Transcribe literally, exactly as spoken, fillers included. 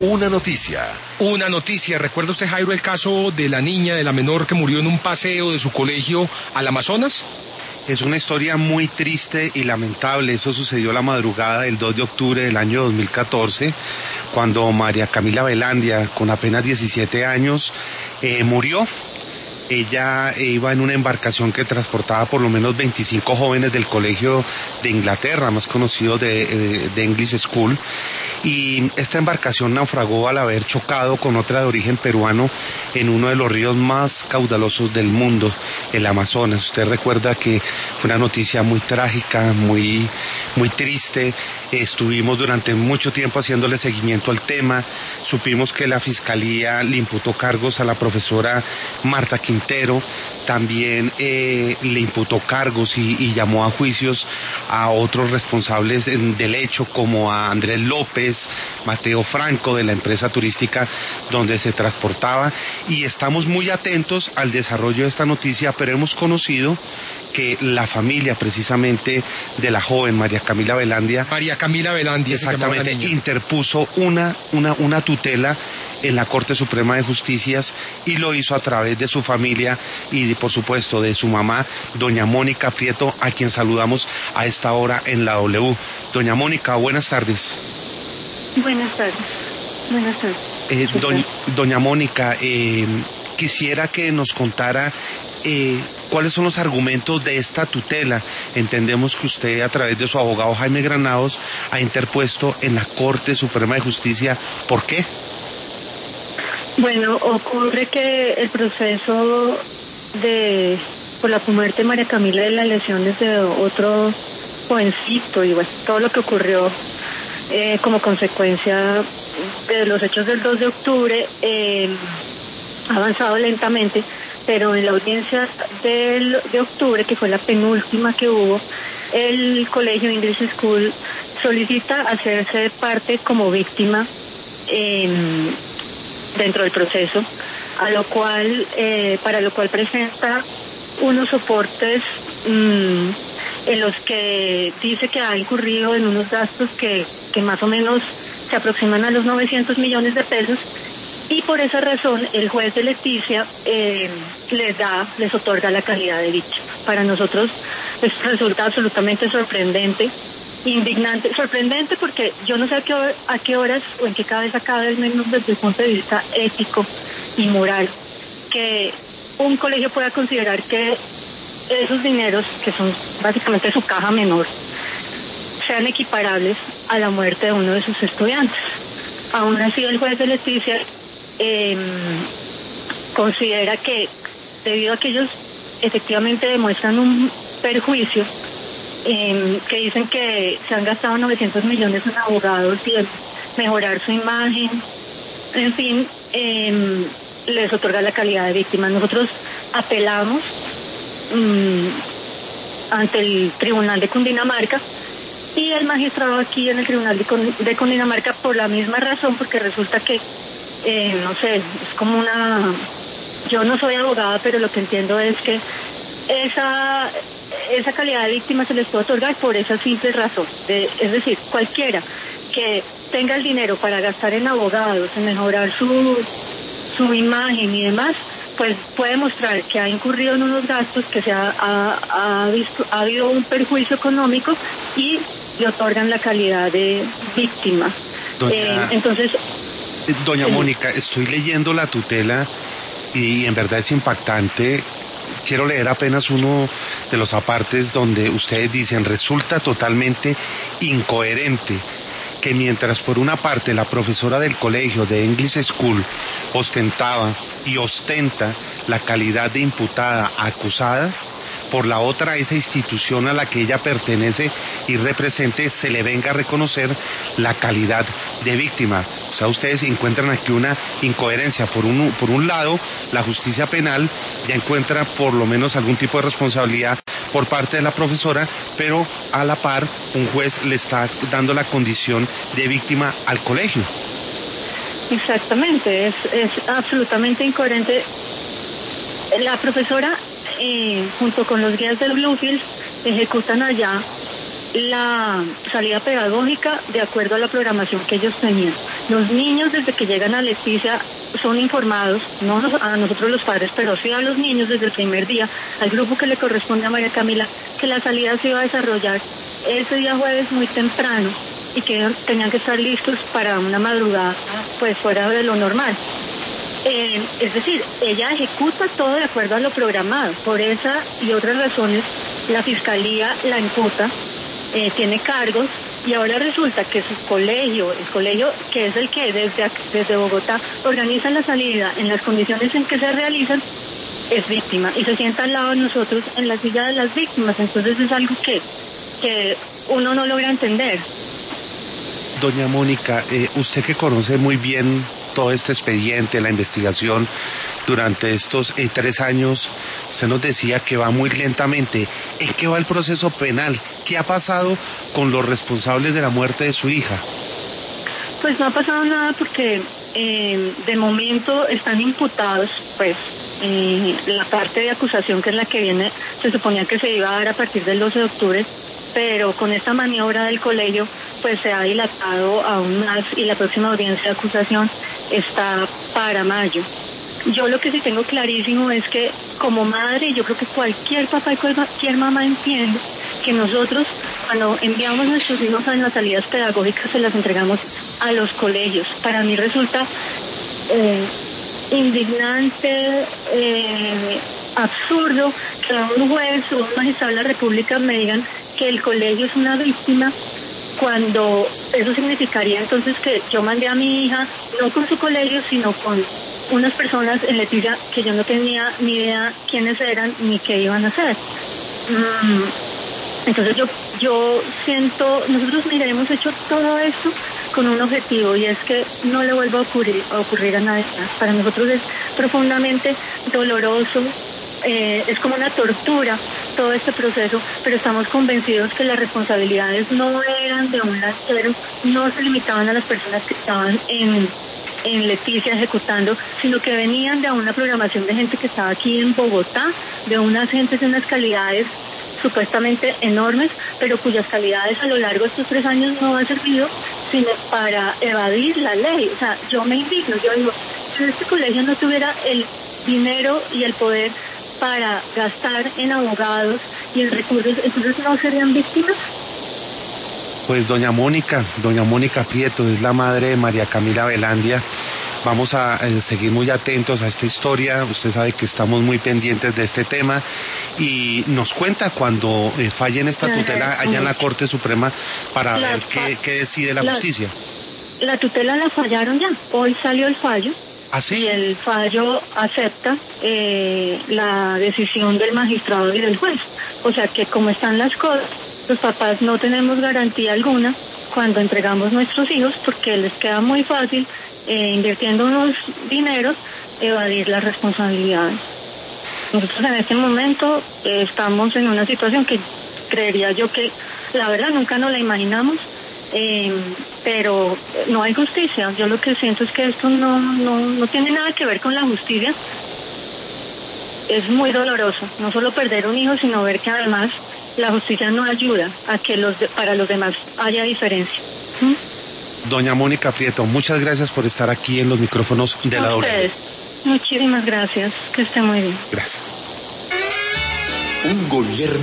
Una noticia. Una noticia. ¿Recuerda usted, Jairo, el caso de la niña, de la menor que murió en un paseo de su colegio al Amazonas? Es una historia muy triste y lamentable. Eso sucedió la madrugada del dos de octubre del año dos mil catorce, cuando María Camila Velandia, con apenas diecisiete años, eh, murió. Ella iba en una embarcación que transportaba por lo menos veinticinco jóvenes del colegio de Inglaterra, más conocido de, de English School, y esta embarcación naufragó al haber chocado con otra de origen peruano en uno de los ríos más caudalosos del mundo, el Amazonas. Usted recuerda que fue una noticia muy trágica, muy, muy triste. Estuvimos durante mucho tiempo haciéndole seguimiento al tema. Supimos que la Fiscalía le imputó cargos a la profesora Marta Quintero, también eh, le imputó cargos y, y llamó a juicios a otros responsables del hecho, como a Andrés López, Mateo Franco, de la empresa turística donde se transportaba, y estamos muy atentos al desarrollo de esta noticia, pero hemos conocido que la familia precisamente de la joven María Camila Velandia, María Camila Velandia, exactamente, interpuso una, una, una tutela en la Corte Suprema de Justicia, y lo hizo a través de su familia y por supuesto de su mamá, doña Mónica Prieto, a quien saludamos a esta hora en la W. Doña Mónica, buenas tardes. Buenas tardes. Buenas tardes. Eh, doña, doña Mónica, eh, quisiera que nos contara eh, cuáles son los argumentos de esta tutela. Entendemos que usted, a través de su abogado Jaime Granados, ha interpuesto en la Corte Suprema de Justicia. ¿Por qué? Bueno, ocurre que el proceso de por la muerte de María Camila y las lesiones de otro jovencito y bueno, todo lo que ocurrió eh, como consecuencia de los hechos del dos de octubre eh, ha avanzado lentamente, pero en la audiencia del, de octubre, que fue la penúltima que hubo, el colegio English School solicita hacerse parte como víctima eh, dentro del proceso, a lo cual eh, para lo cual presenta unos soportes mmm, en los que dice que ha incurrido en unos gastos que, que más o menos se aproximan a los novecientos millones de pesos, y por esa razón el juez de Leticia eh, les da, les otorga la calidad de víctima. Para nosotros esto resulta absolutamente sorprendente, indignante, sorprendente porque yo no sé a qué, a qué horas o en qué cabeza cabe, al menos desde el punto de vista ético y moral, que un colegio pueda considerar que esos dineros, que son básicamente su caja menor, sean equiparables a la muerte de uno de sus estudiantes. Aún así, el juez de Leticia eh, considera que debido a que ellos efectivamente demuestran un perjuicio, Eh, que dicen que se han gastado novecientos millones en abogados y en mejorar su imagen, en fin, eh, les otorga la calidad de víctima. Nosotros apelamos um, ante el Tribunal de Cundinamarca, y el magistrado aquí en el Tribunal de, de Cundinamarca, por la misma razón, porque resulta que eh, no sé, es como una, yo no soy abogada, pero lo que entiendo es que esa esa calidad de víctima se les puede otorgar por esa simple razón, de, es decir, cualquiera que tenga el dinero para gastar en abogados, en mejorar su su imagen y demás, pues puede mostrar que ha incurrido en unos gastos, que se ha, ha, ha, visto, ha habido un perjuicio económico, y le otorgan la calidad de víctima. Doña, eh, entonces doña eh, Mónica, estoy leyendo la tutela y en verdad es impactante. Quiero leer apenas uno de los apartes donde ustedes dicen: resulta totalmente incoherente que mientras por una parte la profesora del colegio de English School ostentaba y ostenta la calidad de imputada acusada, por la otra esa institución a la que ella pertenece y represente se le venga a reconocer la calidad de víctima. O sea, ustedes encuentran aquí una incoherencia. Por un, por un lado, la justicia penal ya encuentra por lo menos algún tipo de responsabilidad por parte de la profesora, pero a la par un juez le está dando la condición de víctima al colegio. Exactamente, es, es absolutamente incoherente. La profesora, eh, junto con los guías del Bluefield, ejecutan allá la salida pedagógica de acuerdo a la programación que ellos tenían. Los niños desde que llegan a Leticia son informados, no a nosotros los padres, pero sí a los niños desde el primer día, al grupo que le corresponde a María Camila, que la salida se iba a desarrollar ese día jueves muy temprano y que tenían que estar listos para una madrugada pues fuera de lo normal. Eh, es decir, ella ejecuta todo de acuerdo a lo programado. Por esa y otras razones, la Fiscalía la imputa, eh, tiene cargos, y ahora resulta que su colegio, el colegio que es el que desde, desde Bogotá organiza la salida en las condiciones en que se realizan, es víctima y se sienta al lado de nosotros en la silla de las víctimas. Entonces es algo que, que uno no logra entender. Doña Mónica, eh, usted que conoce muy bien todo este expediente, la investigación durante estos eh, tres años, usted nos decía que va muy lentamente. ¿En qué va el proceso penal? ¿Qué ha pasado con los responsables de la muerte de su hija? Pues no ha pasado nada porque eh, de momento están imputados, pues eh, la parte de acusación que es la que viene, se suponía que se iba a dar a partir del doce de octubre, pero con esta maniobra del colegio pues se ha dilatado aún más y la próxima audiencia de acusación está para mayo. Yo lo que sí tengo clarísimo es que como madre, yo creo que cualquier papá y cualquier mamá entiende que nosotros cuando enviamos a nuestros hijos a las salidas pedagógicas se las entregamos a los colegios. Para mí resulta eh, indignante, eh, absurdo que un juez o un magistrado de la República me digan que el colegio es una víctima, cuando eso significaría entonces que yo mandé a mi hija no con su colegio, sino con unas personas en Leticia que yo no tenía ni idea quiénes eran ni qué iban a hacer. Mm, entonces yo yo siento, nosotros mira, hemos hecho todo esto con un objetivo y es que no le vuelva a ocurrir, a ocurrir a nadie más. Para nosotros es profundamente doloroso. Eh, es como una tortura todo este proceso, pero estamos convencidos que las responsabilidades no eran de un lanchero, no se limitaban a las personas que estaban en, en Leticia ejecutando, sino que venían de una programación de gente que estaba aquí en Bogotá, de unas gentes de unas calidades supuestamente enormes, pero cuyas calidades a lo largo de estos tres años no han servido sino para evadir la ley. O sea, yo me indigno, yo digo, si este colegio no tuviera el dinero y el poder para gastar en abogados y en recursos, entonces no serían víctimas. Pues doña Mónica, doña Mónica Prieto es la madre de María Camila Velandia. Vamos a eh, seguir muy atentos a esta historia. Usted sabe que estamos muy pendientes de este tema y nos cuenta cuando eh, falle en esta tutela allá en la Corte Suprema para la, ver qué, qué decide la, la justicia. La tutela la fallaron ya. Hoy salió el fallo. ¿Ah, sí? Y el fallo acepta eh, la decisión del magistrado y del juez. O sea que como están las cosas, los papás no tenemos garantía alguna cuando entregamos nuestros hijos porque les queda muy fácil, eh, invirtiendo unos dineros, evadir las responsabilidades. Nosotros en este momento eh, estamos en una situación que creería yo que la verdad nunca nos la imaginamos. Eh, pero no hay justicia. Yo lo que siento es que esto no, no, no tiene nada que ver con la justicia. Es muy doloroso, no solo perder un hijo, sino ver que además la justicia no ayuda a que los de, para los demás haya diferencia. ¿Mm? Doña Mónica Prieto, muchas gracias por estar aquí en los micrófonos de la doble. Muchísimas gracias, que esté muy bien. Gracias. Un gobierno